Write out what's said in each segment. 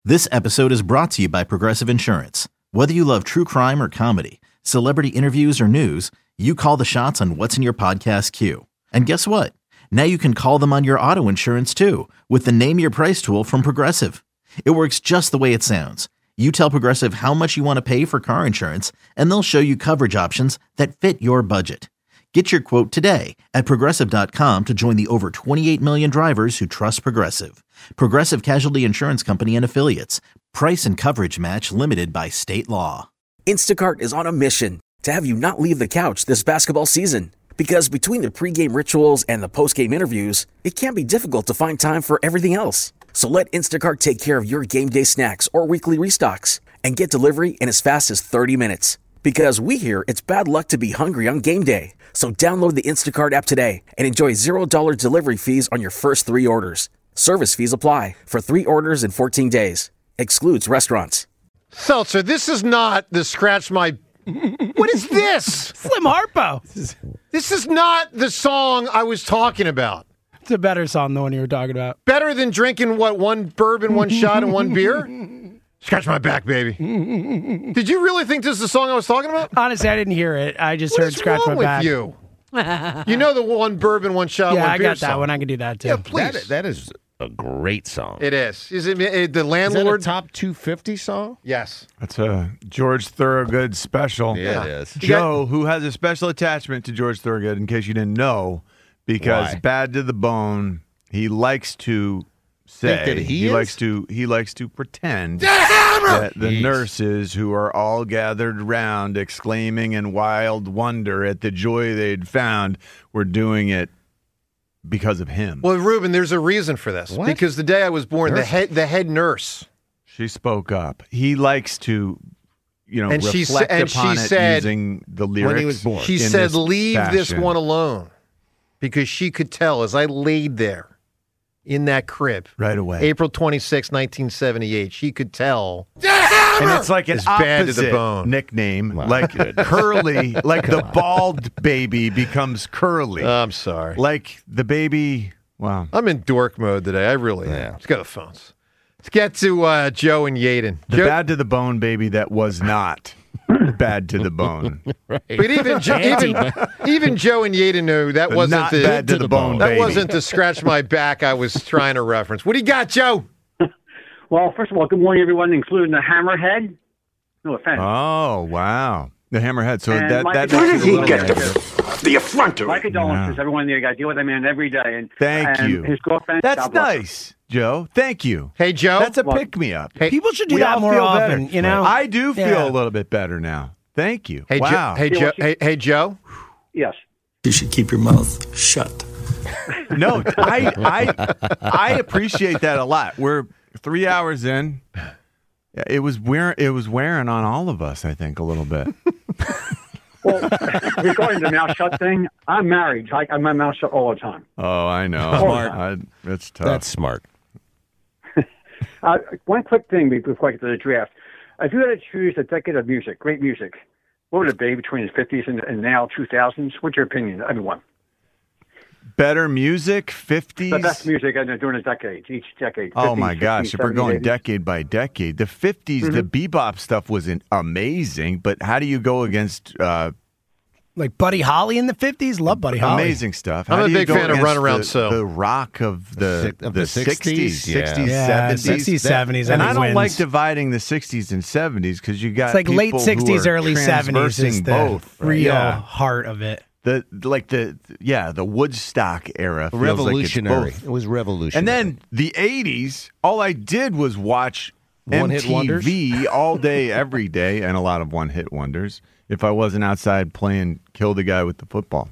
This episode is brought to you by Progressive Insurance. Whether you love true crime or comedy, celebrity interviews or news, you call the shots on what's in your podcast queue. And guess what? Now you can call them on your auto insurance too with the Name Your Price tool from Progressive. It works just the way it sounds. You tell Progressive how much you want to pay for car insurance, and they'll show you coverage options that fit your budget. Get your quote today at Progressive.com to join the over 28 million drivers who trust Progressive. Progressive Casualty Insurance Company and Affiliates. Price and coverage match limited by state law. Instacart is on a mission to have you not leave the couch this basketball season. Because between the pregame rituals and the postgame interviews, it can be difficult to find time for everything else. So let Instacart take care of your game day snacks or weekly restocks and get delivery in as fast as 30 minutes. Because we hear it's bad luck to be hungry on game day. So download the Instacart app today and enjoy $0 delivery fees on your first 3 orders. Service fees apply for 3 orders in 14 days. Excludes restaurants. Seltzer, this is not the scratch my... What is this? Slim Harpo. This is not the song I was talking about. It's a better song than the one you were talking about. Better than drinking, what, 1 bourbon, 1 shot, and 1 beer? Scratch my back, baby. Did you really think this is the song I was talking about? Honestly, I didn't hear it. I just heard Scratch My Back. What is wrong with you? You know the 1 bourbon, 1 shot, 1 beer Yeah, I got that song. one. I can do that, too. Yeah, please. That is a great song. It is. Is it the Is landlord? that a top 250 song? Yes. That's a George Thorogood special. Yeah, it is. Joe, who has a special attachment to George Thorogood, in case you didn't know, because Why? Bad to the Bone, he likes to say Think that he likes to pretend that the Jeez. nurses who are all gathered round exclaiming in wild wonder at the joy they'd found were doing it because of him. Well, Ruben, there's a reason for this. What? Because the day I was born, the Nurse? head nurse, She spoke up. He likes to, And she reflect and she upon it said- using the lyrics. When he was born. she in said, this leave this fashion. one alone. Because she could tell as I laid there in that crib, Right away. April 26, 1978, she could tell. And it's like an It's bad to the opposite bone. nickname, My like goodness. Curly, like the bald baby becomes Curly. I'm sorry. Like the baby, wow. I'm in dork mode today. I really am. Yeah. Let's go to the phones. Let's get to Joe and Yaden. The Joe, bad to the bone baby that was not bad to the bone. but even Joe and Yaden knew that The wasn't not the bad to the bone that baby. wasn't the scratch my back I was trying to reference. What do you got, Joe? Well, first of all, good morning, everyone, including the Hammerhead. No offense. Oh, wow. The hammerhead. So And that my- that Where makes did it a he little get bit- The effrontery. My condolences, Yeah. everyone there. I deal with that man every day. And Thank and you. His girlfriend. That's God bless her. nice, Joe. Thank you. Hey, Joe. That's a Well, pick-me-up. Hey, People should do We that all more feel often, better. you know? I do feel Yeah. a little bit better now. Thank you. Hey, wow. Joe. Hey, Joe. Yes. You should keep your mouth shut. No, I appreciate that a lot. We're 3 hours in. It was wearing on all of us, I think, a little bit. Well, regarding the mouth shut thing, I'm married. I have my mouth shut all the time. Oh, I know. Smart. It's tough. That's smart. One quick thing before I get to the draft. If you had to choose a decade of music, great music, what would it be between the 50s and now 2000s? What's your opinion, everyone? Better music, 50s. The best music during the decades, each decade. Oh 50s, my gosh! 60s, If we're going 70s, 80s. decade by decade, the 50s, the bebop stuff was amazing. But how do you go against Like Buddy Holly in the 50s? Love Buddy Holly. amazing stuff? I'm How a do you big go fan of against Runaround the, So. the rock of the 60s, 60s, Yeah, 70s, 60s, 70s. And I think don't wins. like dividing the 60s and 70s because you got It's like late people who 60s, are early 70s is transversing the both. real Yeah. heart of it. The Woodstock era feels Revolutionary. Like it's both. It was revolutionary. And then the 80s, all I did was watch One-hit wonders? MTV all day, every day, and a lot of one-hit wonders if I wasn't outside playing Kill the Guy with the Football.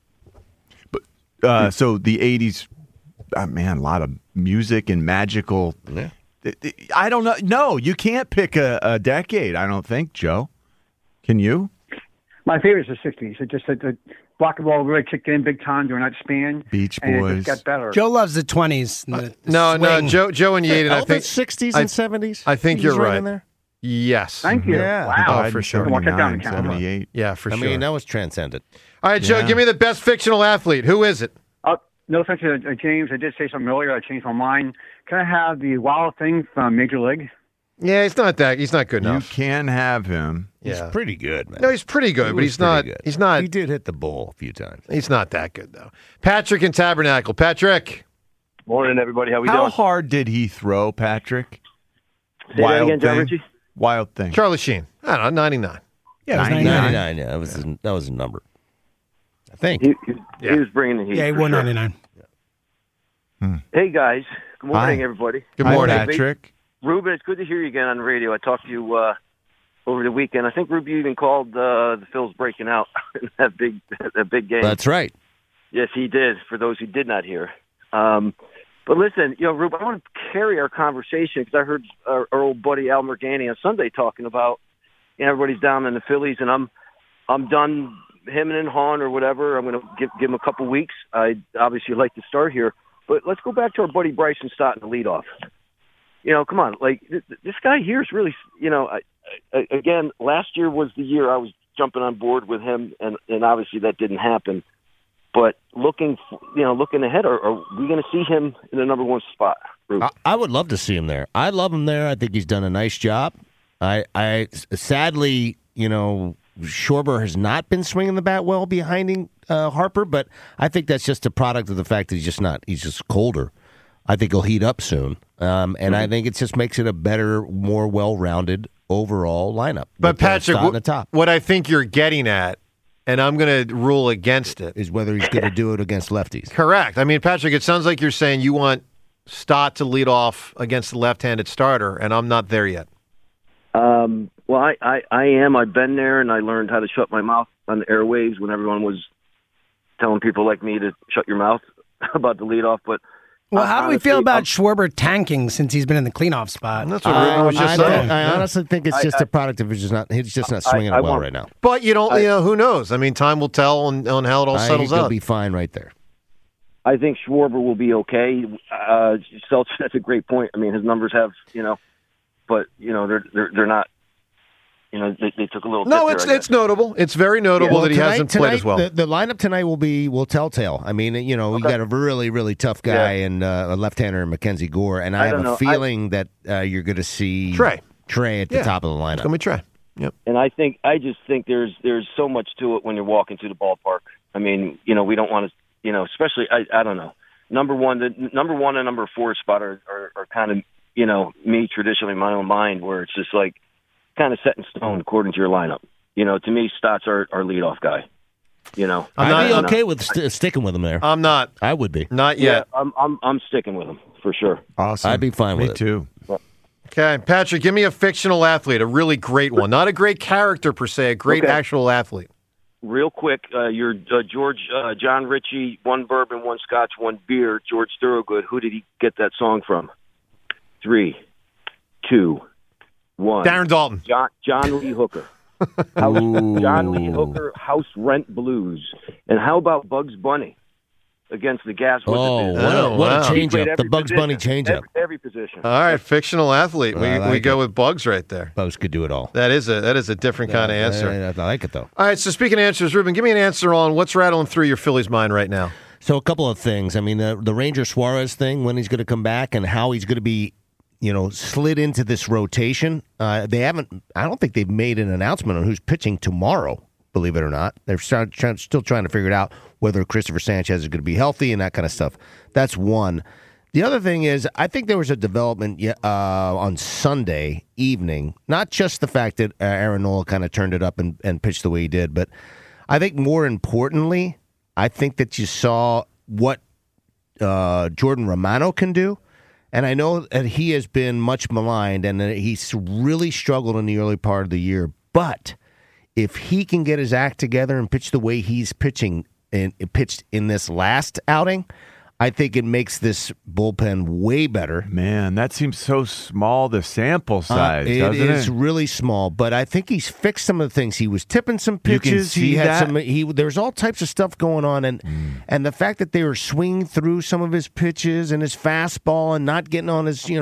But so the 80s, man, a lot of music and magical. Yeah. I don't know. No, you can't pick a decade, I don't think, Joe. Can you? My favorite is the 60s. It just the rock and roll really kicked in big time during that span. Beach and Boys. it just got better. Joe loves the 20s. and the No, swing. Joe and Yaden. I Elvis, think 60s I- and 70s. I think He's you're right. in there. Yes. Thank you. Yeah. Wow. Oh, for sure. Mark that down 79, the calendar. 78. Yeah, for I sure. mean, that was transcendent. All right, Joe, Yeah. give me the best fictional athlete. Who is it? No offense to James. I did say something earlier. I changed my mind. Can I have the Wild Thing from Major League? Yeah, he's not good You enough. can have him. He's Yeah. pretty good, man. No, he's pretty good, He but was he's not. pretty good. He's not. He did hit the bull a few times. He's not that good though. Patrick and Tabernacle. Patrick. Morning, everybody. How we How doing? hard did he throw, Patrick? Say that again, John Ritchie? Wild thing. Charlie Sheen. I don't know, 99. Yeah, it was 99. 99, yeah, that was a number. I think. He was bringing the heat. Yeah, he for won sure. 99. Hey, guys. Good morning, Hi. everybody. Good Hi, morning. Patrick. Ruben, it's good to hear you again on the radio. I talked to you over the weekend. I think Ruben even called the Phils breaking out in that big game. That's right. Yes, he did, for those who did not hear. But listen, Ruben, I want to carry our conversation because I heard our old buddy Al Morgani on Sunday talking about everybody's down in the Phillies, and I'm done him and Hahn or whatever. I'm going to give him a couple weeks. I'd obviously like to start here. But let's go back to our buddy Bryson Stott in the leadoff. Come on. Like, this guy here is really, again, last year was the year I was jumping on board with him, and obviously that didn't happen. But looking ahead, are we going to see him in the number one spot? I would love to see him there. I love him there. I think he's done a nice job. I sadly, Schwarber has not been swinging the bat well behind Harper, but I think that's just a product of the fact that he's just colder. I think he'll heat up soon, and I think it just makes it a better, more well-rounded overall lineup. But Patrick, on the top what I think you're getting at, and I'm going to rule against it, is whether he's going to do it against lefties. Correct. I mean, Patrick, it sounds like you're saying you want Stott to lead off against the left-handed starter, and I'm not there yet. Well, I am. I've been there, and I learned how to shut my mouth on the airwaves when everyone was telling people like me to shut your mouth about the leadoff. But Well, how do we feel about Schwarber tanking since he's been in the cleanoff spot? That's what Ruben was just saying. I honestly think it's just a product of he's just not swinging it well right now. But you don't, who knows? I mean, time will tell on how it all I settles think he'll out. be fine right there. I think Schwarber will be okay. Seltzer, that's a great point. I mean, his numbers have, but they're not. They took a little. No, dip there, it's notable. It's very notable that he hasn't played as well. The lineup tonight will telltale. I mean, we got a really, really tough guy and a left-hander, Mackenzie Gore, and I have a feeling that you're going to see Trey at the top of the lineup. It's going to be Trey. Yep. And I just think there's so much to it when you're walking through the ballpark. I mean, we don't want to, especially I don't know. Number one and number 4 spot are kind of me traditionally in my own mind where it's just like kind of set in stone according to your lineup. To me, Stott's our leadoff guy. I'd be okay with sticking with him there. I'm not. I would be. Not yet. Yeah, I'm sticking with him for sure. Awesome. I'd be fine with it. Me too. Okay, Patrick, give me a fictional athlete, a really great one. Not a great character per se, a great actual athlete. Real quick, you're John Ritchie, 1 bourbon, 1 scotch, 1 beer, George Thorogood. Who did he get that song from? 3, 2, 1. Darren Dalton. John Lee Hooker. John Lee Hooker, House Rent Blues. And how about Bugs Bunny against the Gas? What a change-up. The Bugs Bunny change-up. Every position. All right, fictional athlete. We go with Bugs right there. Bugs could do it all. That is a different kind of answer. I like it, though. All right, so speaking of answers, Ruben, give me an answer on what's rattling through your Phillies mind right now. So a couple of things. I mean, the Ranger Suarez thing, when he's going to come back and how he's going to be slid into this rotation. I don't think they've made an announcement on who's pitching tomorrow, believe it or not. They're still trying to figure it out whether Christopher Sanchez is going to be healthy and that kind of stuff. That's one. The other thing is, I think there was a development on Sunday evening, not just the fact that Aaron Nola kind of turned it up and pitched the way he did, but I think more importantly, I think that you saw what Jordan Romano can do. And I know that he has been much maligned and that he's really struggled in the early part of the year. But if he can get his act together and pitch the way he's pitching and pitched in this last outing, I think it makes this bullpen way better. Man, that seems so small, the sample size, doesn't it? It is really small, but I think he's fixed some of the things. He was tipping some pitches. You can He see had there's all types of stuff going on, and the fact that they were swinging through some of his pitches and his fastball and not getting on his,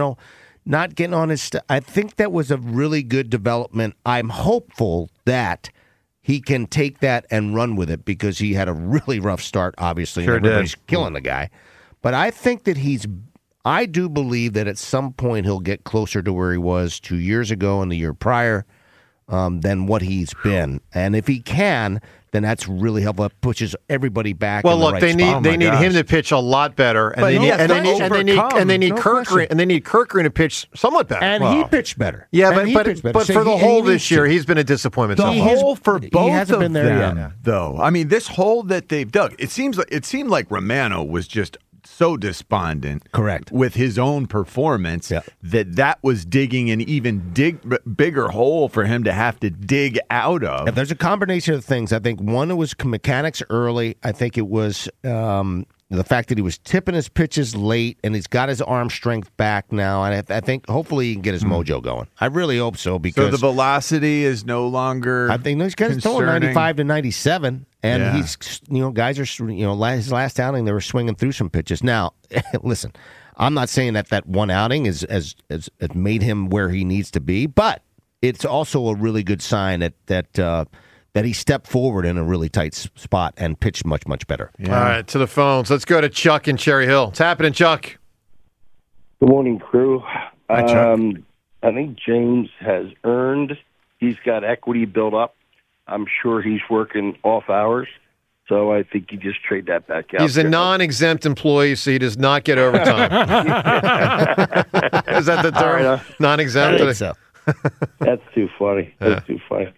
I think that was a really good development. I'm hopeful that he can take that and run with it because he had a really rough start, obviously. Sure and everybody's did. killing the guy. But I think that he's I do believe that at some point he'll get closer to where he was 2 years ago and the year prior than what he's been. And if he can, then that's really helpful. It pushes everybody back. Well, in the look, right they spot. need him to pitch a lot better, and they need Kirk Green to pitch somewhat better. And he pitched better. Yeah, but for the whole this year, he's been a disappointment. The hole for both of been there them, yet. though. I mean, this hole that they've dug. It seemed like Romano was just so despondent, correct, with his own performance that was digging an even bigger hole for him to have to dig out of. Yeah, there's a combination of things. I think one, it was mechanics early. I think it was the fact that he was tipping his pitches late, and he's got his arm strength back now. And I think hopefully he can get his mojo going. I really hope so, because so the velocity is no longer. I think he's got his total 95 to 97. And he's, guys are, his last outing, they were swinging through some pitches. Now, listen, I'm not saying that one outing has made him where he needs to be, but it's also a really good sign that he stepped forward in a really tight spot and pitched much, much better. Yeah. All right, to the phones. Let's go to Chuck in Cherry Hill. What's happening, Chuck? Good morning, crew. Hi, Chuck. I think James has earned. He's got equity built up. I'm sure he's working off hours, so I think you just trade that back out. He's a non-exempt employee, so he does not get overtime. Is that the term? Right, non-exempt? I think so. That's too funny. That's too funny.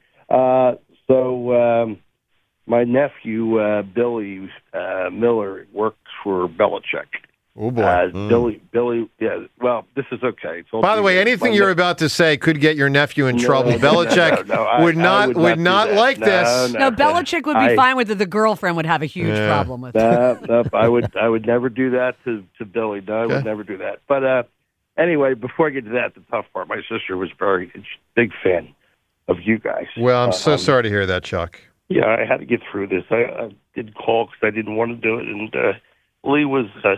My nephew, Billy Miller, works for Belichick. Oh, boy. Billy, yeah, well, this is okay. By the way, anything you're about to say could get your nephew in trouble. Belichick would not like this. No, Belichick would be fine with it. The girlfriend would have a huge problem with it. No, I would never do that to Billy. No, I would never do that. But anyway, before I get to that, the tough part, my sister was very big fan of you guys. Well, I'm so sorry to hear that, Chuck. Yeah, I had to get through this. I did call because I didn't want to do it, and Lee was a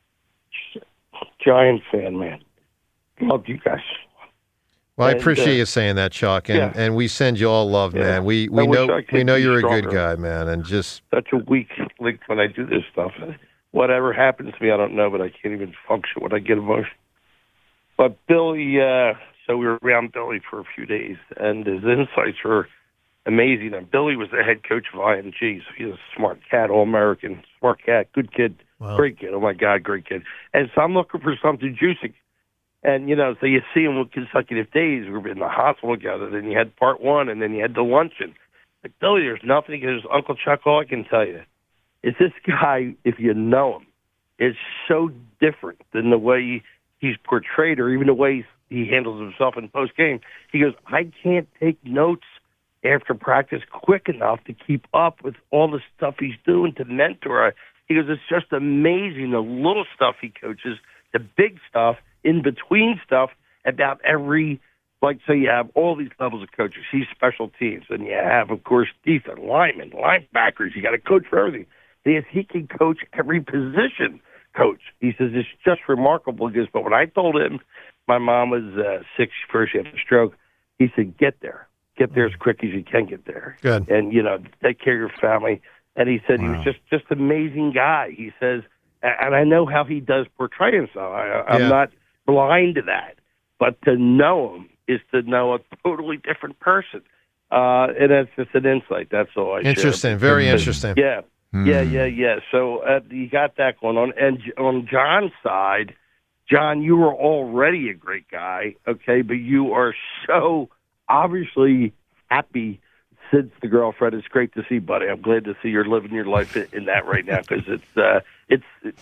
giant fan, man. Loved you guys. Well, I appreciate you saying that, Chuck, and we send you all love, man. We know you're a good guy, man, and just such a weak link when I do this stuff. Whatever happens to me, I don't know, but I can't even function when I get emotional. But Billy, so we were around Billy for a few days, and his insights were amazing. And Billy was the head coach of IMG, so he's a smart cat, all-American, smart cat, good kid, great kid. Oh, my God, great kid. And so I'm looking for something juicy. And, so you see him with consecutive days. We were in the hospital together. Then you had part one, and then you had the luncheon. Like, Billy, there's nothing. Because Uncle Chuck, all I can tell you is this guy, if you know him, is so different than the way he's portrayed or even the way he handles himself in post-game. He goes, I can't take notes after practice quick enough to keep up with all the stuff he's doing to mentor. He goes, it's just amazing, the little stuff he coaches, the big stuff, in between stuff about every, so you have all these levels of coaches. He's special teams, and you have, of course, defense, linemen, linebackers. You got to coach for everything. He can coach every position. Coach, he says it's just remarkable. He goes, but when I told him my mom was sick, first she had a stroke, he said, get there as quick as you can get there. Good. And take care of your family. And he said he was just an amazing guy. He says, and I know how he does portray himself. I'm not blind to that, but to know him is to know a totally different person. And that's just an insight. That's all I Interesting. share. Very interesting. Yeah. Yeah. So you got that going on. And on John's side, John, you were already a great guy, okay, but you are so obviously happy since the girlfriend. It's great to see, buddy. I'm glad to see you're living your life in that right now, because it's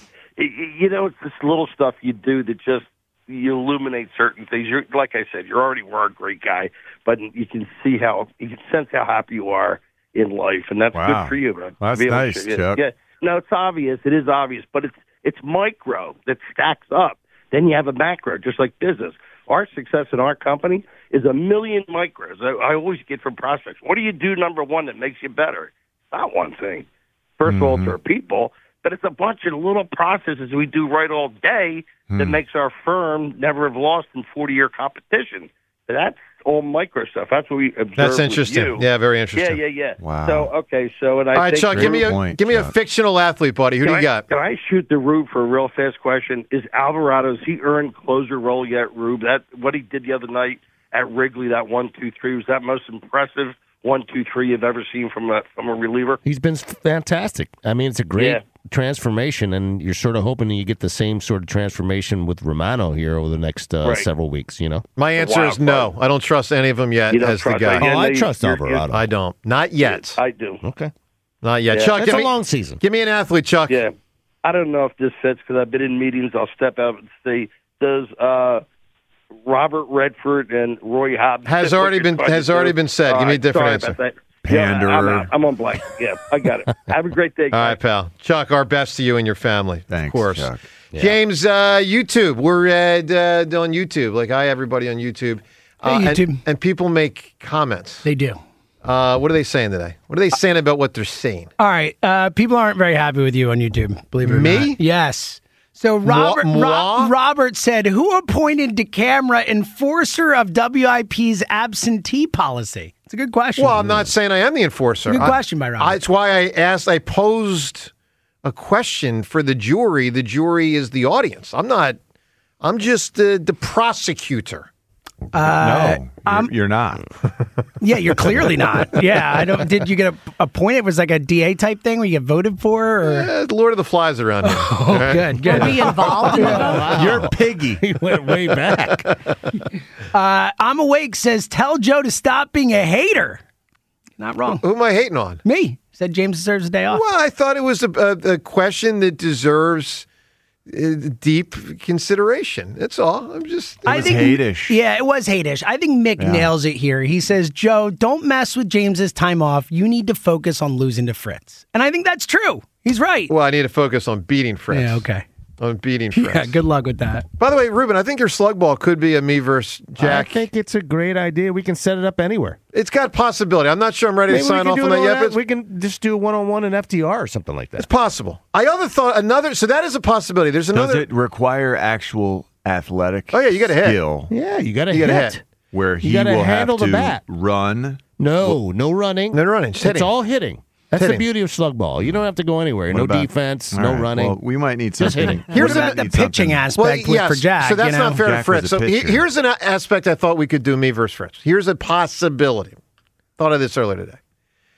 this little stuff you do that just you illuminate certain things. You're, like I said, you already were a great guy, but you can sense how happy you are in life, and that's good for you, man. Well, that's nice, Chuck. Yeah. No, it's obvious. It is obvious, but it's micro that stacks up. Then you have a macro, just like business. Our success in our company is a million micros. I always get from prospects. What do you do, number one, that makes you better? It's not one thing. First of all, it's our people, but it's a bunch of little processes we do right all day that makes our firm never have lost in 40-year competition. That's all micro stuff. That's what we observed. That's with interesting. you. Yeah, very interesting. Yeah. Wow. So okay, so and I All right, think Chuck, give me a fictional athlete, buddy. Who do you got? Can I shoot the Rube for a real fast question? Is Alvarado, has he earned closer role yet, Rube? That what he did the other night at Wrigley, that 1-2-3, was that most impressive 1-2-3 you've ever seen from a reliever? He's been fantastic. I mean, it's a great Yeah. transformation, and you're sort of hoping you get the same sort of transformation with Romano here over the next several weeks, you know? My answer is no. I don't trust any of them yet You don't as the trust guy. any- Oh, I you- trust you're- Alvarado. I don't. Not yet. I do. Okay. Not yet. Yeah. Chuck, That's give a me, long season. give me an athlete, Chuck. Yeah. I don't know if this fits because I've been in meetings. I'll step out and say, does Robert Redford and Roy Hobbs Has already been said. Give me a different answer. About that. Pander. Yeah, I'm out. I'm on blank. Yeah, I got it. Have a great day, All guys. right, pal. Chuck, our best to you and your family. Thanks, of course. Chuck. James, YouTube. We're on YouTube. Like, hi, everybody on YouTube. Hey, YouTube. And people make comments. They do. What are they saying today? What are they saying about what they're seeing? All right. People aren't very happy with you on YouTube, believe it or Me? not. Yes. So Moi? Robert said, who appointed DeCamera enforcer of WIP's absentee policy? It's a good question. Well, I'm not saying I am the enforcer. Good question by Robert. It's why I posed a question for the jury. The jury is the audience. I'm just the prosecutor. No, you're not. Yeah, you're clearly not. Yeah, I don't. Did you get a point? It was like a DA type thing where you get voted for? Or? Lord of the Flies around here. Oh, good. Were we involved in the vote? Wow. You're piggy. He went way back. I'm Awake says, tell Joe to stop being a hater. Not wrong. Who am I hating on? Me. Said James deserves a day off. Well, I thought it was a question that deserves deep consideration. That's all. It was hate-ish. Yeah, it was hate-ish. I think Mick nails it here. He says, Joe, don't mess with James's time off. You need to focus on losing to Fritz. And I think that's true. He's right. Well, I need to focus on beating Fritz. Yeah, okay. On beating Fritz. Yeah, good luck with that. By the way, Ruben, I think your slug ball could be a me versus Jack. I think it's a great idea. We can set it up anywhere. It's got possibility. I'm not sure I'm ready to sign off on that yet, but we can just do a one-on-one in FTR or something like that. it's possible. I thought another. So that is a possibility. There's Does another. it require actual athletic Oh, yeah, you gotta hit. skill Yeah, you got to You gotta hit. hit. where You he gotta will have handle the to bat. run? No running. No running, just It's hitting. all hitting. That's Hitting. the beauty of slug ball. You don't have to go anywhere. What No about- defense, All no right, running. Well, we might need Just something. hitting. Here's What about the need something. pitching aspect for Jack? So that's you know? not fair to Jack was Fritz. a So pitcher. here's an aspect I thought we could do me versus Fritz. Here's a possibility. Thought of this earlier today.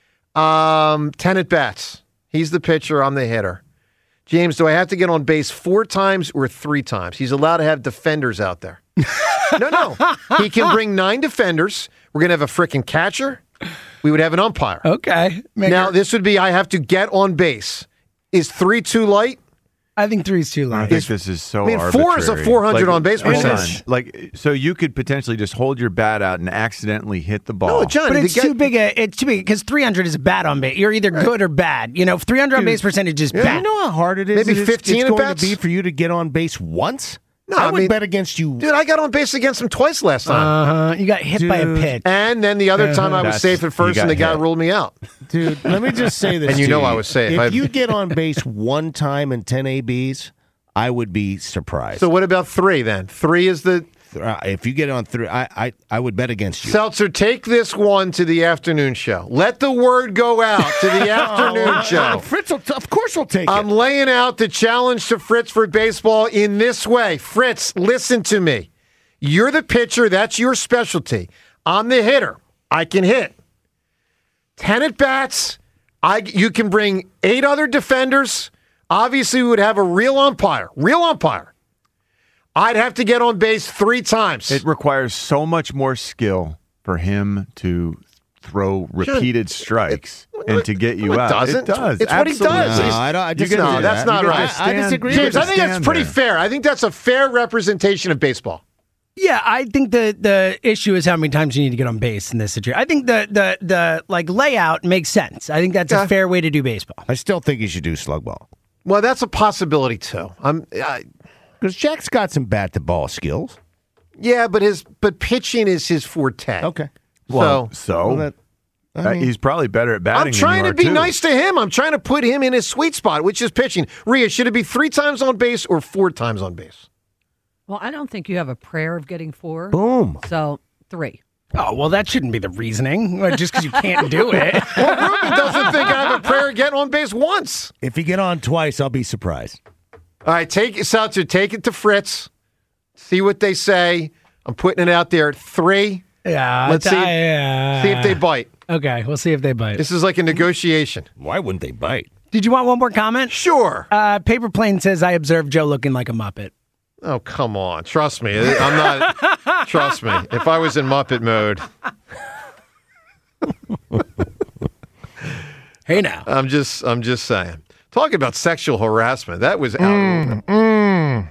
10 at bats. He's the pitcher. I'm the hitter. James, do I have to get on base 4 times or 3 times? He's allowed to have defenders out there. No. He can bring 9 defenders. We're going to have a freaking catcher. We would have an umpire. Okay. Now, this would be I have to get on base. Is 3 too light? I think 3 is too I light. think this is so I mean, arbitrary. 4 is a 400 on base hold percentage. on. Like, so you could potentially just hold your bat out and accidentally hit the ball. No, John. But it's to get- too big. It's too big because 300 is bad on base. You're either good or bad. 300 on base percentage is Do bad. you know how hard it is? Maybe 15 it's at going bats? to be for you to get on base once? No, I I would mean- bet against you. Dude, I got on base against him twice last time. You got hit by a Dude. pitch. And then the other time I was That's- safe at first you and the got guy hit. ruled me out. Dude, let me just say this. And you to know I was safe. If I've- you get on base one time in 10 ABs, I would be surprised. So what about 3 then? 3 is the... If you get on 3, I would bet against you. Seltzer, take this one to the afternoon show. Let the word go out to the afternoon show. Fritz, of course, will take I'm it. laying out the challenge to Fritz for baseball in this way. Fritz, listen to me. You're the pitcher. That's your specialty. I'm the hitter. I can hit. 10 at bats. You can bring 8 other defenders. Obviously, we would have a real umpire. Real umpire. I'd have to get on base 3 times. It requires so much more skill for him to throw repeated strikes and to get you No, it out. doesn't. It does. It's what he does. Absolutely. No, I You disagree gotta- with that's that. not You right. gotta I disagree James, with I that. think that's stand pretty there. fair. I think that's a fair representation of baseball. Yeah, I think the issue is how many times you need to get on base in this situation. I think the like layout makes sense. I think that's a fair way to do baseball. I still think you should do slug ball. Well, that's a possibility too. Because Jack's got some bat to ball skills. Yeah, but pitching is his forte. Okay. Well, he's probably better at batting. I'm trying than to you are, be too. nice to him. I'm trying to put him in his sweet spot, which is pitching. Rhea, should it be 3 times on base or 4 times on base? Well, I don't think you have a prayer of getting 4. Boom. So 3. Oh, well, that shouldn't be the reasoning. Just because you can't do it. Well, Ruben doesn't think I have a prayer getting on base once. If you get on twice, I'll be surprised. All right, take it to Fritz. See what they say. I'm putting it out there. 3. Yeah. Let's see if they bite. Okay, we'll see if they bite. This is like a negotiation. Why wouldn't they bite? Did you want one more comment? Sure. Paper Plane says, I observed Joe looking like a Muppet. Oh, come on. Trust me. I'm not. Trust me. If I was in Muppet mode. Hey, now. I'm just saying. Talking about sexual harassment. That was out.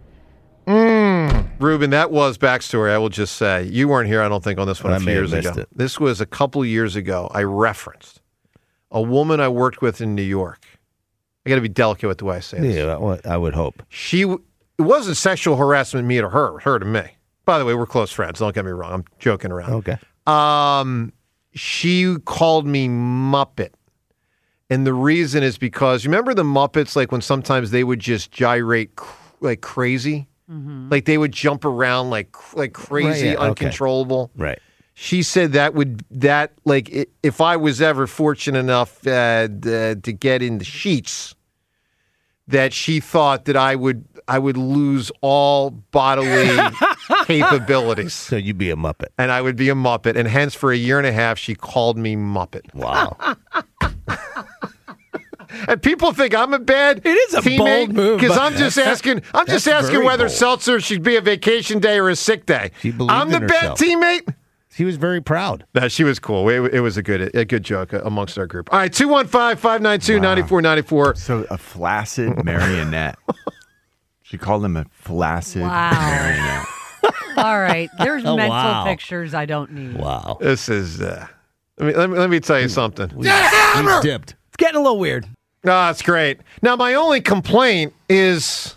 Ruben, that was backstory. I will just say. You weren't here, I don't think, on this one a few years ago. It. This was a couple years ago. I referenced a woman I worked with in New York. I got to be delicate with the way I say this. Yeah, I would hope. It wasn't sexual harassment, me to her to me. By the way, we're close friends. Don't get me wrong. I'm joking around. Okay. She called me Muppet. And the reason is because, you remember the Muppets, like when sometimes they would just gyrate like crazy? Mm-hmm. Like they would jump around like crazy, right, yeah, uncontrollable. Okay. Right. She said if I was ever fortunate enough to get in the sheets, that she thought that I would lose all bodily capabilities. So you'd be a Muppet. And I would be a Muppet. And hence, for a year and a half, she called me Muppet. Wow. And people think I'm a bad It is a teammate bold move. because I'm just asking whether bold. Seltzer should be a vacation day or a sick day. She believed I'm the in bad herself. teammate. She was very proud. No, she was cool. It was a good joke amongst our group. All right, 215-592-9494. So a flaccid marionette. She called him a flaccid marionette. All right. There's mental wow. pictures I don't need. Wow. This is. Let me tell you something. We dipped. It's getting a little weird. No, that's great. Now, my only complaint is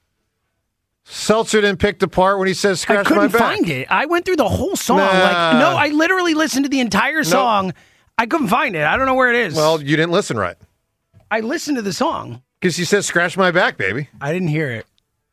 Seltzer didn't pick the part when he says "scratch I my couldn't back." find it. I went through the whole song. Nah. No, I literally listened to the entire song. I couldn't find it. I don't know where it is. Well, you didn't listen right I listened to the song. because he says "scratch my back, baby." I didn't hear it.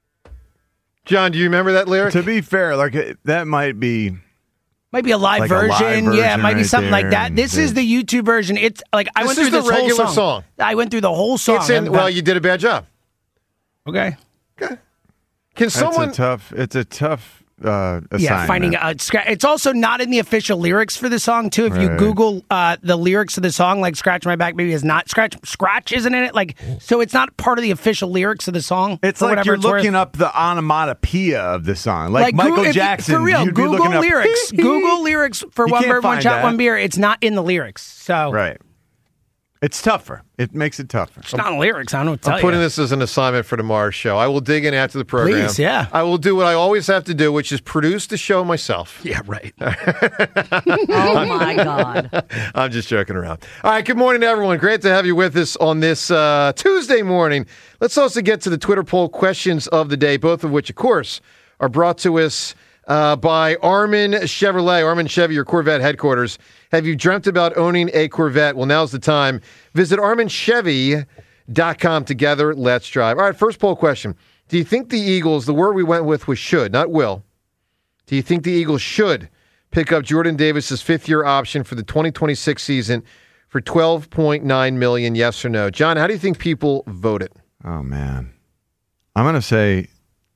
John, do you remember that lyric? To be fair, like that might be Might be a live Like a version. live Yeah, it version might be right something like there, that. and This is the YouTube version. It's like I went This through is the this whole regular song. I went through the whole song. It's in. Well, you did a bad job. Okay. Can someone? It's a tough assignment. Yeah, finding it's also not in the official lyrics for the song too. If you Right. Google the lyrics of the song, like "Scratch My Back," Baby is not scratch isn't in it. Like, so it's not part of the official lyrics of the song. It's for like whatever you're it's worth. looking up the onomatopoeia of the song, like Michael Jackson. For real, you'd be Google looking up, lyrics. Google lyrics for You One can't Bird, One find Shot, that. One Beer. It's not in the lyrics. So Right. It's tougher. It makes it tougher. it's not in the lyrics. I don't know what to tell I'm putting you. this as an assignment for tomorrow's show. I will dig in after the program. Please, yeah. I will do what I always have to do, which is produce the show myself. Yeah, right. Oh, my God. I'm just joking around. All right, good morning, everyone. Great to have you with us on this Tuesday morning. Let's also get to the Twitter poll questions of the day, both of which, of course, are brought to us by Armin Chevrolet. Armin Chevy, your Corvette headquarters. Have you dreamt about owning a Corvette? Well, now's the time. Visit ArminChevy.com. Together, let's drive. All right, first poll question. Do you think the Eagles, the word we went with was should, not will. Do you think the Eagles should pick up Jordan Davis's fifth-year option for the 2026 season for $12.9 million, yes or no? John, how do you think people voted? Oh man, I'm gonna say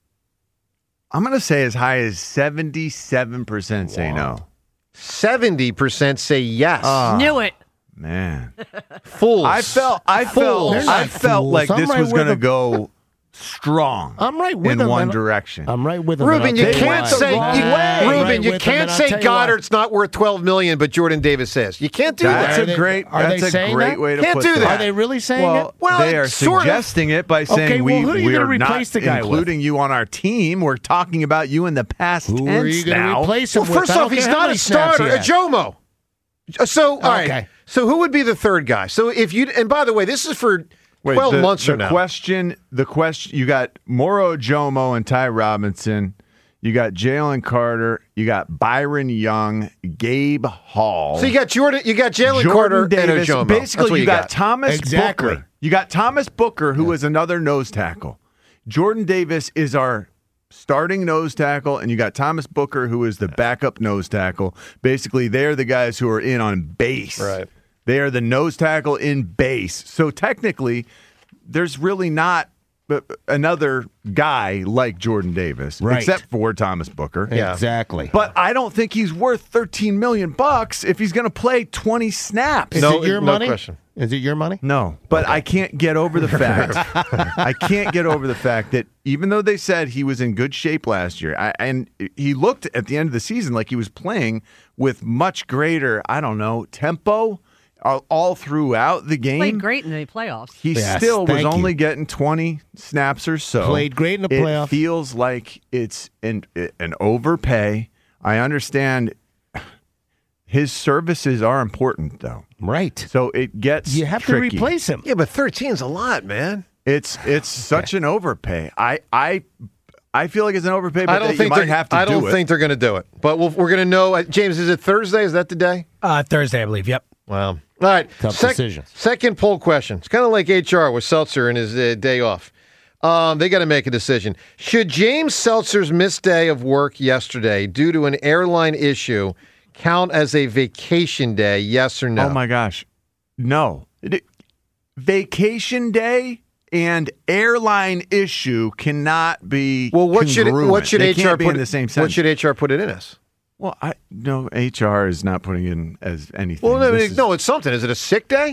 as high as 77% say no. 70% say yes. Knew it. Man, Fools. I felt They're not fools. like I'm this right was with going to them. go strong. I'm right with in them, one and direction. I'm right with them. Ruben, and you I'll tell can't why. say Right Ruben, you with them, can't and I'll say tell you why. Goddard's not worth $12 million, but Jordan Davis is. You can't do That's that. a great. Are they That's a saying great that? way to Can't put do that. that. Are they really saying Well, it? They are sort of. suggesting it by saying Okay, well, who are you we gonna are not replace the guy with? including you on our team. We're talking about you in the past Who tense are you going to now. replace him Well, with? first I don't off, he's care how not many a snaps starter. he A has. Jomo. So, all right. Okay. So who would be the third guy? So if you, and by the way, this is for 12 months from now. The question, you got Moro Jomo and Ty Robinson. You got Jalen Carter. You got Byron Young, Gabe Hall. So you got Jalen Jordan Carter Davis. and Ojomo. Basically, That's what you got Thomas Exactly. Booker. You got Thomas Booker, who is another nose tackle. Jordan Davis is our starting nose tackle, and you got Thomas Booker, who is the backup nose tackle. Basically, they're the guys who are in on base. Right. They are the nose tackle in base. So technically, there's really not another guy like Jordan Davis, Right. except for Thomas Booker. Yeah. Exactly. But I don't think he's worth $13 million if he's going to play 20 snaps. Is it your money? Question. Is it your money? No, but I can't get over the fact. I can't get over the fact that even though they said he was in good shape last year, and he looked at the end of the season like he was playing with much greater, tempo all throughout the game. Played great in the playoffs. He Yes, still was thank you. only getting 20 snaps or so. Played great in the It playoff. feels like it's an overpay. I understand his services are important, though. Right. So it gets You have tricky. to replace him. Yeah, but 13's a lot, man. It's such an overpay. I feel like it's an overpay, but I don't you think might have to I do don't it. think they're going to do it. But we're going to know. James, is it Thursday? Is that the day? Thursday, I believe. Yep. Wow. All right. Tough decisions. Second poll question. It's kind of like HR with Seltzer and his day off. They got to make a decision. Should James Seltzer's missed day of work yesterday due to an airline issue count as a vacation day? Yes or no? Oh my gosh, no. Vacation day and airline issue cannot be. Well, what should They HR can't be put in the same What sentence? should HR put it in as? Well, HR is not putting in as anything. Well, This is- no, it's something. Is it a sick day?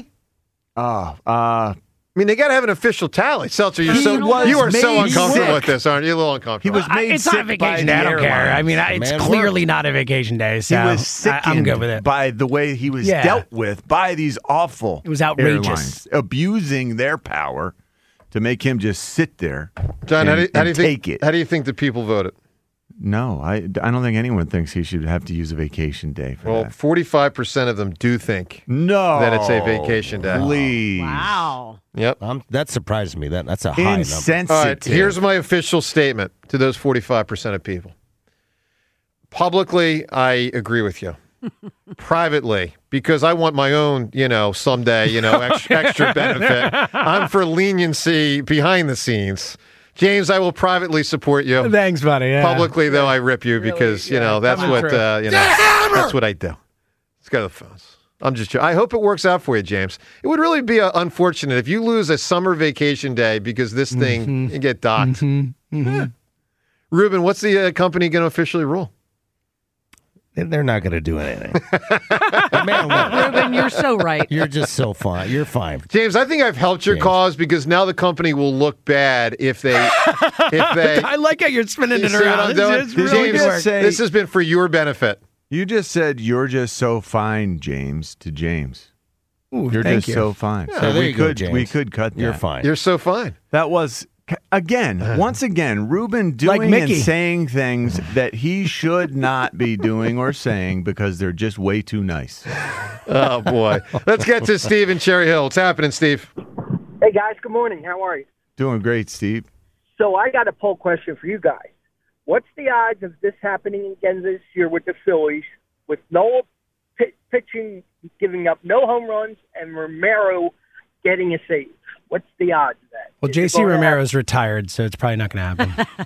I mean, they got to have an official tally. Seltzer, you are so made uncomfortable sick. with this, aren't you? A little uncomfortable. He was made It's sick not a vacation by day. the I don't care. airlines. I mean, it's Man clearly not a vacation day. So He was sickened I'm good with it. by the way he was Yeah. dealt with by these awful It was outrageous. airlines, abusing their power to make him just sit there. John, and, how do you take think? it? How do you think the people voted? No, I don't think anyone thinks he should have to use a vacation day for Well, that. 45% of them do think No, that it's a vacation day. Please, Wow. Yep. That surprises me. That's a high number. insensitive. All right, here's my official statement to those 45% of people. Publicly, I agree with you. Privately, because I want my own, someday, extra benefit. I'm for leniency behind the scenes. James, I will privately support you. Thanks, buddy. Yeah. Publicly, though, I rip you because, that's coming what, through. that's what I do. Let's go to the phones. I hope it works out for you, James. It would really be unfortunate if you lose a summer vacation day because this thing, you get docked. Ruben, what's the company going to officially rule? They're not going to do anything. Man, look, Ruben, you're so right. you're just so fine. You're fine. James, I think I've helped your James. cause because now the company will look bad if they. I like how you're spinning You it see what I'm around. doing? It's really James, good. say- this has been for your benefit. You just said you're just so fine, James, to James. Ooh, You're thank just you. so fine. there we you go, could James. we could cut that. You're fine. You're so fine. That was once again, Ruben Like doing and Mickey. saying things that he should not be doing or saying because they're just way too nice. Oh, boy. Let's get to Steve in Cherry Hill. What's happening, Steve? Hey, guys. Good morning. How are you? Doing great, Steve. So I got a poll question for you guys. What's the odds of this happening again this year with the Phillies, with Noah pitching, giving up no home runs, and Romero getting a save? What's the odds of that? Well, Is it JC going to Romero's retired, so it's probably not going to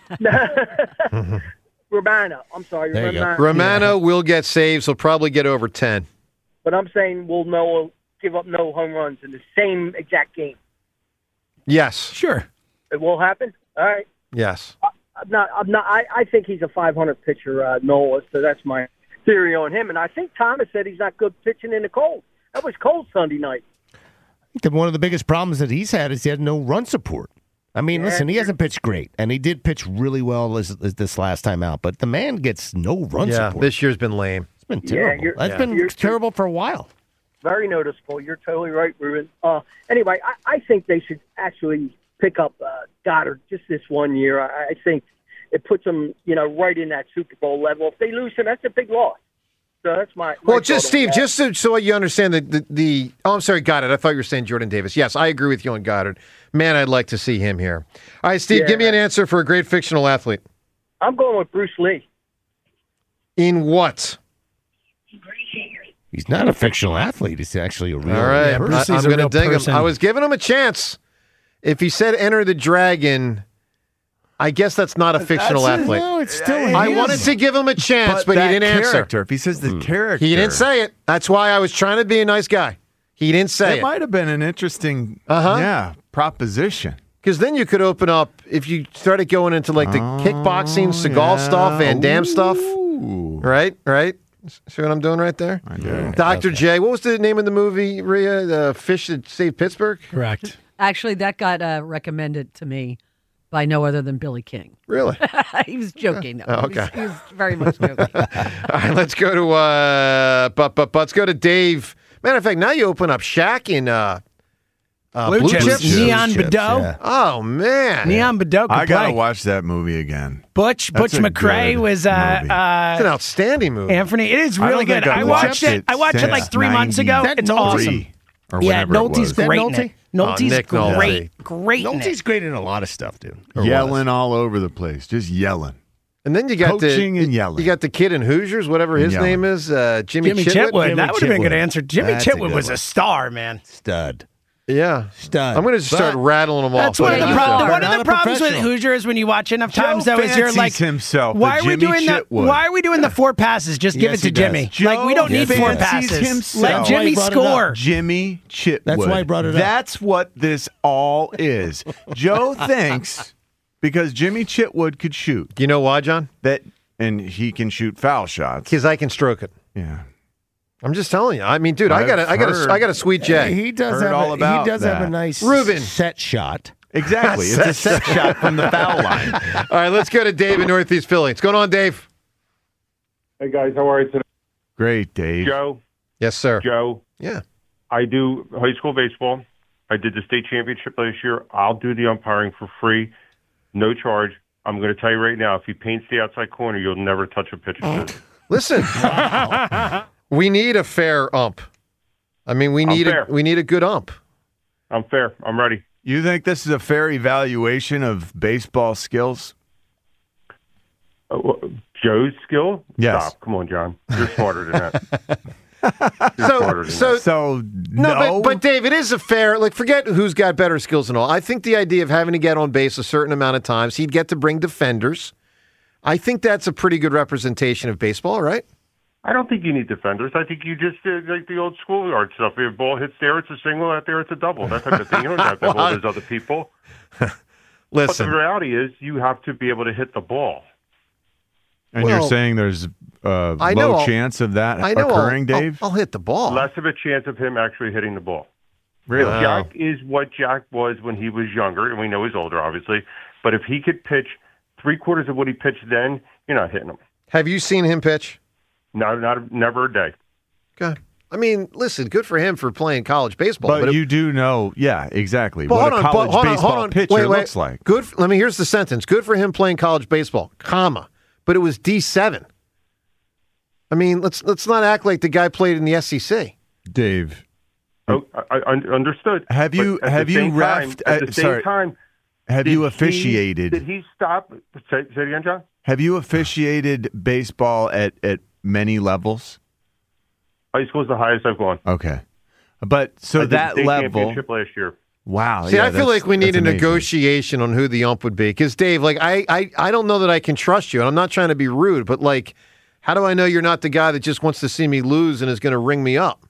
happen. Romano. I'm sorry. There you go. Romano will get saves. He'll probably get over 10. But I'm saying will Noah give up no home runs in the same exact game? Yes. Sure. It will happen? All right. Yes. I think he's a 500 pitcher, Noah, so that's my theory on him. And I think Thomas said he's not good pitching in the cold. That was cold Sunday night. I think that one of the biggest problems that he's had is he had no run support. I mean, listen, he hasn't pitched great, and he did pitch really well this last time out, but the man gets no run support. This year's been lame. It's been terrible. That's been terrible for a while. Very noticeable. You're totally right, Ruben. Anyway, I think they should actually pick up Goddard just this 1 year. I think it puts them, right in that Super Bowl level. If they lose him, that's a big loss. So that's my Well, thought just on Steve, that. just so you understand the oh, I'm sorry, Goddard. I thought you were saying Jordan Davis. Yes, I agree with you on Goddard. Man, I'd like to see him here. All right, Steve, give me an answer for a great fictional athlete. I'm going with Bruce Lee. In what? He's not a fictional athlete. He's actually a real All right, person. I'm going to ding him. I was giving him a chance. If he said Enter the Dragon, I guess that's not a fictional athlete. No, it's still I his. wanted to give him a chance, but he that didn't answer. character, if he says the character. He didn't say it. That's why I was trying to be a nice guy. He didn't say It it. might have been an interesting proposition. Because then you could open up, if you started going into like the kickboxing, Seagal stuff, Van Damme stuff. Right? See what I'm doing right there? I do. Dr. J. What was the name of the movie, Rhea? The Fish That Saved Pittsburgh? Correct. Actually, that got recommended to me by no other than Billy King. Really? He was joking. Though. Oh, okay. He was very much joking. All right, let's go to let's go to Dave. Matter of fact, now you open up Shaq in Blue Chips. Neon Bedeau. Yeah. Oh man, Neon Bedeau could I gotta play. watch that movie again. Butch That's a McRae good was movie. it's an outstanding movie. Anthony. It is I really don't good. think I I've watched it. watched I watched it since like 3 months ago. 93 It's awesome. or Yeah, whenever it Nolte's was. great in Nolte? it. Nolte's Nick Nolte. great in Nolte's it. great in a lot of stuff, dude. Or Yelling all over the place, just yelling. And then you got Coaching and yelling. You got the kid in Hoosiers, whatever his And name is, Jimmy Jimmy Chitwood. Chitwood. That would have been a good Chitwood. answer. Jimmy That's a Chitwood good was one. a star, man. Stud. Yeah, Stud. I'm going to just start But- rattling them off. That's one of the you problems. are. One of Not the a problems with professional. Hoosiers when you watch enough times, Joe though, is you're fancies like, himself why are the we Jimmy doing the? Chitwood. Why are we doing the 4 passes? Just give Yes, it to he does. Jimmy. Joe Like we don't need 4 fancies passes. himself. Let That's Jimmy why he brought it up. score. Jimmy Chitwood. That's why I brought it up. That's what this all is. Joe thinks because Jimmy Chitwood could shoot Do you know why, John? and he can shoot foul shots. Because I can stroke it. Yeah. I'm just telling you. I mean, dude, I got a sweet J. He does Heard have all about he does have a that. nice Ruben. set shot. Exactly. It's a set shot from the foul line. All right, let's go to Dave in Northeast Philly. What's going on, Dave? Hey guys, how are you today? Great, Dave. Joe, Yes, sir. Joe, Yeah. I do high school baseball. I did the state championship last year. I'll do the umpiring for free, no charge. I'm going to tell you right now, if he paints the outside corner, you'll never touch a pitch. Listen, we need a fair ump. I mean, we need fair. a good ump. I'm fair. I'm ready. You think this is a fair evaluation of baseball skills? Joe's skill? Yes. Stop. Come on, John. You're smarter than that. You're smarter than that. So No, but Dave, it is a fair, like, forget who's got better skills and all. I think the idea of having to get on base a certain amount of times, he'd get to bring defenders. I think that's a pretty good representation of baseball, right? I don't think you need defenders. I think you just did like the old schoolyard stuff. If a ball hits there, it's a single. Out there, it's a double. That type of thing. You don't have to have all those other people. But Listen, the reality is you have to be able to hit the ball. And Well, you're saying there's a I know low I'll- chance of that I know occurring, Dave? I'll hit the ball. Less of a chance of him actually hitting the ball. Really? If Jack is what Jack was when he was younger, and we know he's older, obviously. But if he could pitch 3/4 of what he pitched then, you're not hitting him. Have you seen him pitch? Never a day. Okay. I mean, listen, good for him for playing college baseball. But you do know, yeah, exactly, But what hold a on, college hold on, baseball hold on. pitcher Wait. looks like. Good. Here's the sentence. Good for him playing college baseball, comma. But it was D7. I mean, let's not act like the guy played in the SEC. Dave, Oh, I understood. Have you But at have the you same time- reffed? at the same sorry, time? have did you he- officiated? Did he stop? Say it again, John. Have you officiated baseball at many levels? High school is the highest I've gone. Okay, but so I did the that state level. championship last year. Wow. See, yeah, I feel like we need that's a amazing. negotiation on who the ump would be. Because, Dave, like, I don't know that I can trust you. And I'm not trying to be rude, but, like, how do I know you're not the guy that just wants to see me lose and is going to ring me up?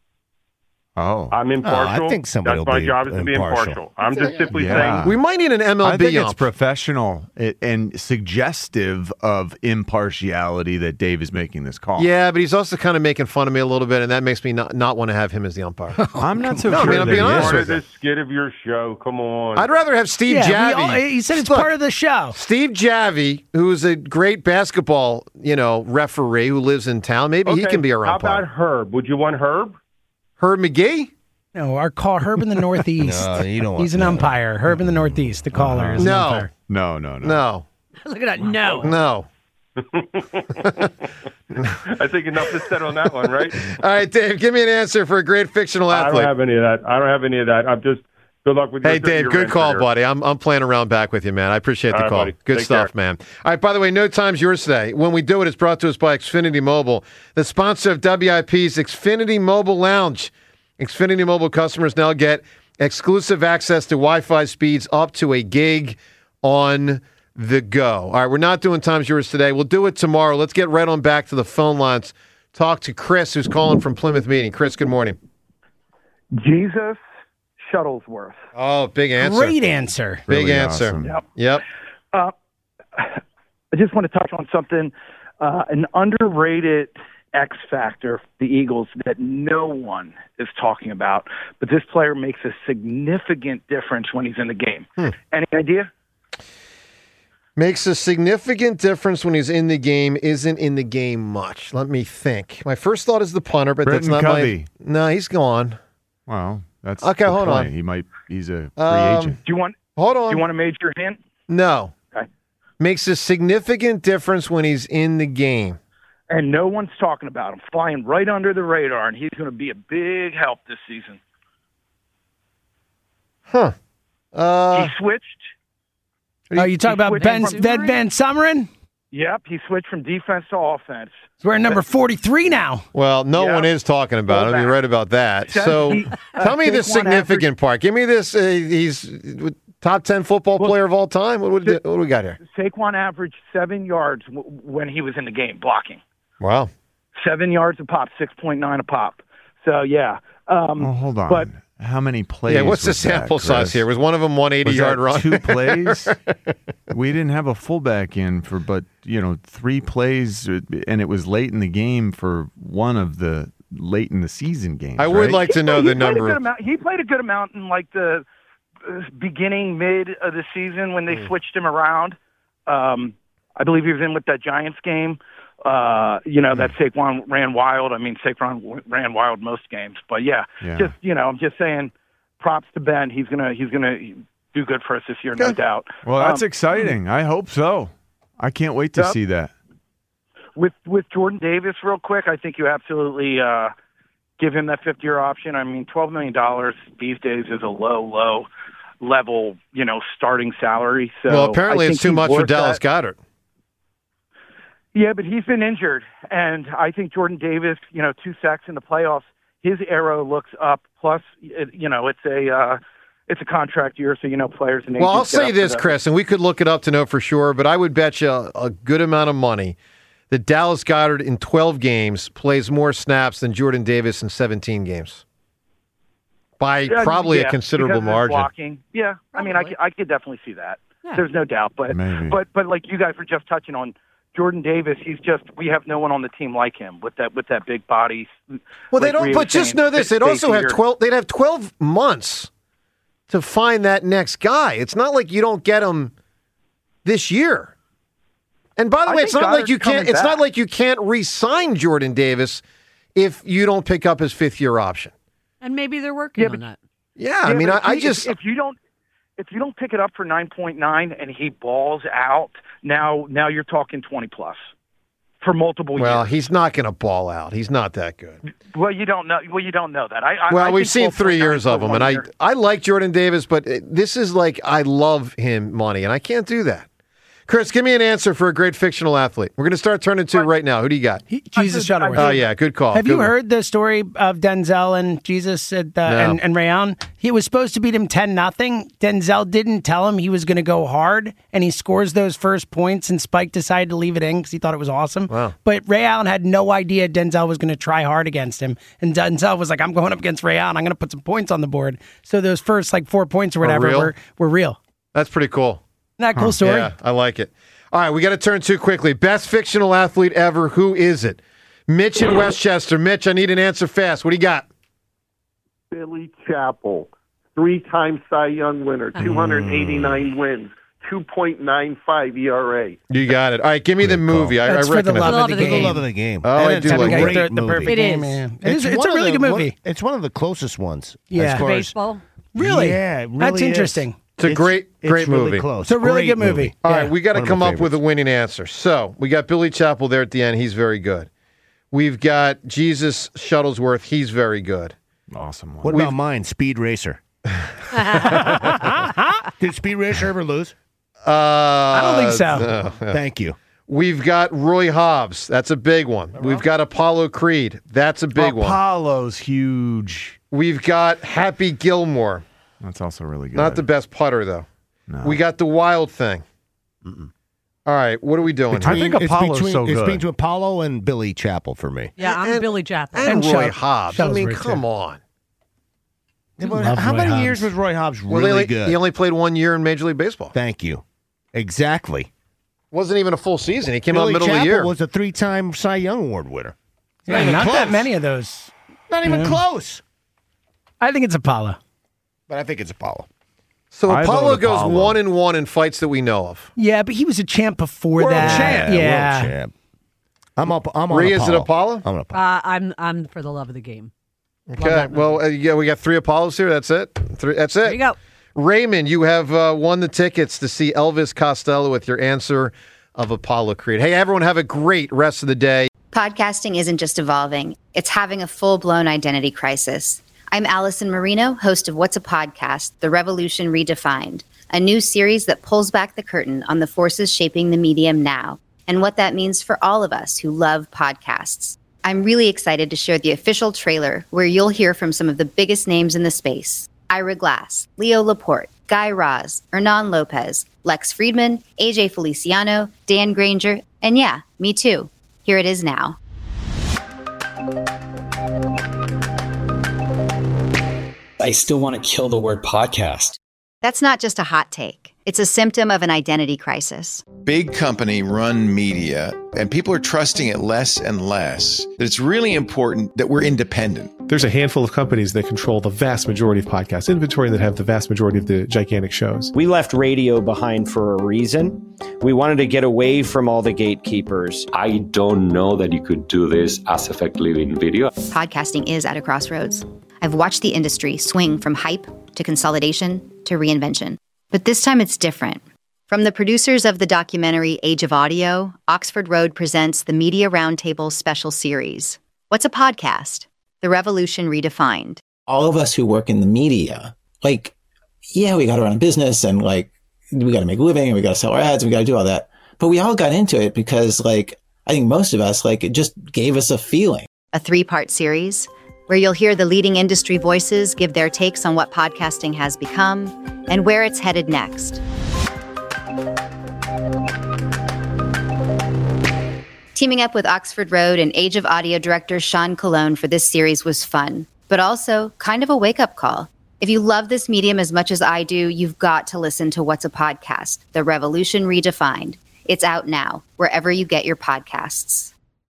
Oh, I'm impartial. I think somebody That's will my be job is to be impartial. I'm just simply Yeah. saying. We might need an I MLB think it's ump. professional and suggestive of impartiality that Dave is making this call. Yeah, but he's also kind of making fun of me a little bit, and that makes me not want to have him as the umpire. I'm not so No, I sure. mean, I'll that be he honest is. Part with of this skit of your show. Come on. I'd rather have Steve Yeah, Javy. he said it's Look, part of the show. Steve Javy, who's a great basketball, referee who lives in town. Maybe he Okay, can be our How umpire. about Herb? Would you want Herb? Herb McGee? No, our call Herb in the Northeast. No, you don't want He's an that. umpire. Herb in the Northeast, the caller. Is an No. umpire. No. No. Look at that. No. No. I think enough is said on that one, right? All right, Dave, give me an answer for a great fictional I athlete. don't have any of that. I'm just good luck with your Hey, Dave, your good answer call, here. buddy. I'm playing around back with you, man. I appreciate the All right, call. buddy. Good Take stuff, care. man. All right, by the way, no time's yours today. When we do it, it's brought to us by Xfinity Mobile, the sponsor of WIP's Xfinity Mobile Lounge. Xfinity Mobile customers now get exclusive access to Wi-Fi speeds up to a gig on the go. All right, we're not doing Times Yours today. We'll do it tomorrow. Let's get right on back to the phone lines. Talk to Chris, who's calling from Plymouth Meeting. Chris, good morning. Jesus Shuttlesworth. Oh, big answer. Great answer. Big Really answer. awesome. Yep. I just want to touch on something, an underrated X factor for the Eagles that no one is talking about, but this player makes a significant difference when he's in the game. Any idea? Makes a significant difference when he's in the game, isn't in the game much. Let me think. My first thought is the punter, but Britton that's not Covey. No, he's gone. Well, that's Okay, the hold point. on. He's a free agent. Do you want Hold on. Do you want a major hint? No. Okay. Makes a significant difference when he's in the game. And no one's talking about him, flying right under the radar, and he's going to be a big help this season. Huh. He switched. You talking about Ben Van Sumeren? Yep, he switched from defense to offense. He's wearing number 43 now. Well, no one is talking about him. You're right about that. So tell me the significant part. Give me this. He's top 10 football player of all time. What do we got here? Saquon averaged 7 yards when he was in the game blocking. Wow. 7 yards a pop, 6.9 a pop. So, yeah. Hold on. But how many plays? Yeah, what's the was that, sample size Chris? here? Was one of them 180-yard run? 2 plays? We didn't have a fullback in for, 3 plays, and it was late in the game for one of the late in the season games. I would like to know the number. He played a good amount in like the beginning, mid of the season when they switched him around. I believe he was in with that Giants game. That Saquon ran wild. I mean, Saquon ran wild most games, but I'm just saying, props to Ben. He's gonna do good for us this year, no doubt. Well, that's exciting. I hope so. I can't wait to see that. With Jordan Davis, real quick, I think you absolutely give him that 5th-year option. I mean, $12 million these days is a low level, starting salary. So well, apparently it's too much for Dallas Goedert. Yeah, but he's been injured, and I think Jordan Davis, 2 sacks in the playoffs, his arrow looks up. Plus, it's a contract year, so players and agents. Well, I'll say this, Chris, and we could look it up to know for sure, but I would bet you a good amount of money that Dallas Goedert in 12 games plays more snaps than Jordan Davis in 17 games. By probably a considerable margin. Blocking. Yeah, probably. I mean, I could definitely see that. Yeah. There's no doubt, but like you guys were just touching on, Jordan Davis, we have no one on the team like him with that big body. Well, they don't. But just know this: they'd also have 12. They'd have 12 months to find that next guy. It's not like you don't get him this year. And by the way, it's not like you can't. It's not like you can't re-sign Jordan Davis if you don't pick up his 5th-year option. And maybe they're working on that. Yeah, I mean, I just if you don't pick it up for 9.9 and he balls out, now you're talking 20 plus for multiple years. Well, he's not going to ball out. He's not that good. Well, you don't know. Well, you don't know that. We've seen 3 years of him, and I like Jordan Davis, but this is like I love him money, and I can't do that. Chris, give me an answer for a great fictional athlete. We're going to start turning to right now. Who do you got? Jesus Shuttleworth. Oh, yeah, good call. Have you heard the story of Denzel and Jesus and Rayon? He was supposed to beat him 10-0. Denzel didn't tell him he was going to go hard, and he scores those first points, and Spike decided to leave it in because he thought it was awesome. Wow. But Ray Allen had no idea Denzel was going to try hard against him, and Denzel was like, I'm going up against Ray Allen. I'm going to put some points on the board. So those first 4 points or whatever were real. That's pretty cool. Isn't that cool story? Yeah, I like it. All right, we got to turn to quickly. Best fictional athlete ever. Who is it? Mitch in Westchester. Mitch, I need an answer fast. What do you got? Billy Chappell, 3-time Cy Young winner, 289 wins, 2.95 ERA. You got it. All right, give me the movie. I That's for the recognize love of the game. Love of the game. Oh, I do like great the perfect It game. is. It's a really good movie. It's one of the closest ones. Yeah. As far as, Baseball. Really? Yeah, it really That's is. interesting. It's a great really movie. Close. It's a really Great good movie. All Yeah. right, we got to One of come my up with a winning answer. So we got Billy Chappell there at the end. He's very good. We've got Jesus Shuttlesworth. He's very good. Awesome one. What about mine? Speed Racer. Did Speed Racer ever lose? I don't think so. No. Thank you. We've got Roy Hobbs. That's a big one. We've got Apollo Creed. That's a big one. Apollo's huge. We've got Happy Gilmore. That's also really good. Not the best putter, though. No. We got The Wild Thing. All right, what are we doing? I think Apollo's so good. It's between Apollo and Billy Chappell for me. Yeah, I'm Billy Chappell. And Roy Shell- Hobbs. Shell's I mean, great, come too. on. How Roy many Hobbs. years was Roy Hobbs Well, really good? he only played 1 year in Major League Baseball. Thank you. Exactly. Wasn't even a full season. He came out Billy middle Chappell of the year. was a 3-time Cy Young Award winner. Yeah, even not close. that many of those. Not even Yeah. close. I think it's Apollo. But I think it's Apollo. So I Apollo vote goes Apollo. 1-1 in fights that we know of. Yeah, but he was a champ before World that. champ. Yeah. World champ. I'm on Rhea, is it Apollo. Apollo? I'm on Apollo. I'm for the love of the game. Okay. Well, yeah, we got 3 Apollos here. That's it. That's it. There you go. Raymond, you have won the tickets to see Elvis Costello with your answer of Apollo Creed. Hey, everyone, have a great rest of the day. Podcasting isn't just evolving, it's having a full-blown identity crisis. I'm Allison Marino, host of What's a Podcast? The Revolution Redefined, a new series that pulls back the curtain on the forces shaping the medium now and what that means for all of us who love podcasts. I'm really excited to share the official trailer where you'll hear from some of the biggest names in the space. Ira Glass, Leo Laporte, Guy Raz, Hernan Lopez, Lex Friedman, AJ Feliciano, Dan Granger, and yeah, me too. Here it is now. I still want to kill the word podcast. That's not just a hot take. It's a symptom of an identity crisis. Big company run media, and people are trusting it less and less. It's really important that we're independent. There's a handful of companies that control the vast majority of podcast inventory that have the vast majority of the gigantic shows. We left radio behind for a reason. We wanted to get away from all the gatekeepers. I don't know that you could do this as effectively in video. Podcasting is at a crossroads. I've watched the industry swing from hype to consolidation to reinvention. But this time it's different. From the producers of the documentary Age of Audio, Oxford Road presents the Media Roundtable special series. What's a podcast? The Revolution Redefined. All of us who work in the media, yeah, we got to run a business and we got to make a living and we got to sell our ads and we got to do all that. But we all got into it because I think most of us, it just gave us a feeling. A 3-part series where you'll hear the leading industry voices give their takes on what podcasting has become and where it's headed next. Teaming up with Oxford Road and Age of Audio director Sean Colon for this series was fun, but also kind of a wake-up call. If you love this medium as much as I do, you've got to listen to What's a Podcast? The Revolution Redefined. It's out now, wherever you get your podcasts.